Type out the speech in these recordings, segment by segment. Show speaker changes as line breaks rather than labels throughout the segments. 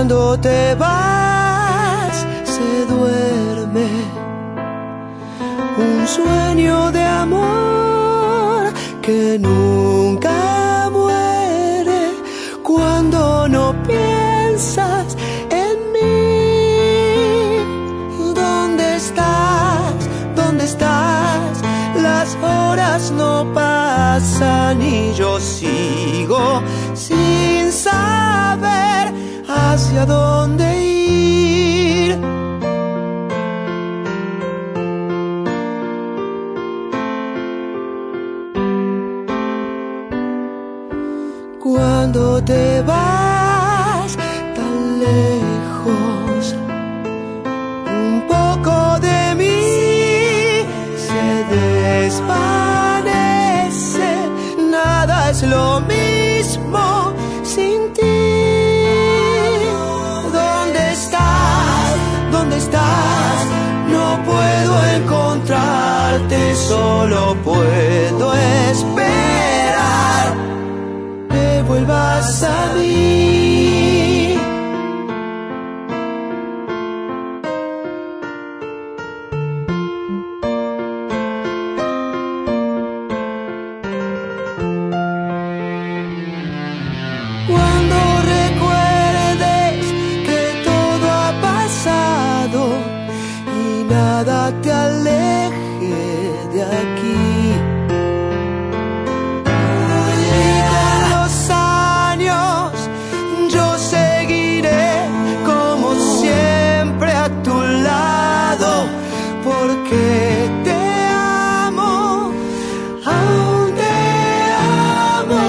Cuando te vas, se duerme un sueño de amor que nunca muere. Cuando no piensas en mí, ¿dónde estás? ¿Dónde estás? Las horas no pasan y yo sigo sin saber hacia dónde ir. Cuando te vas tan lejos, un poco de mí se desvanece. Nada es lo mismo sin ti. ¿Dónde estás? No puedo encontrarte, solo puedo esperar que vuelvas a mí. Cuando recuerdes que todo ha pasado y nada te aleje de aquí, y con los años yo seguiré como siempre a tu lado, porque te amo, aún te amo.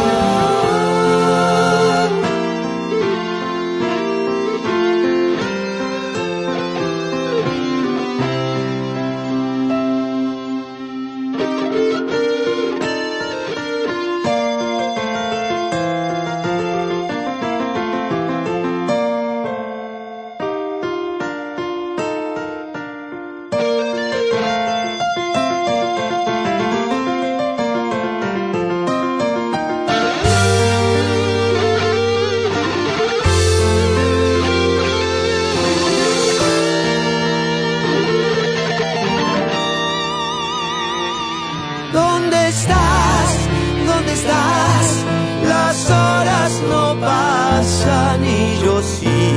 ¿Dónde estás? Las horas no pasan y yo sigo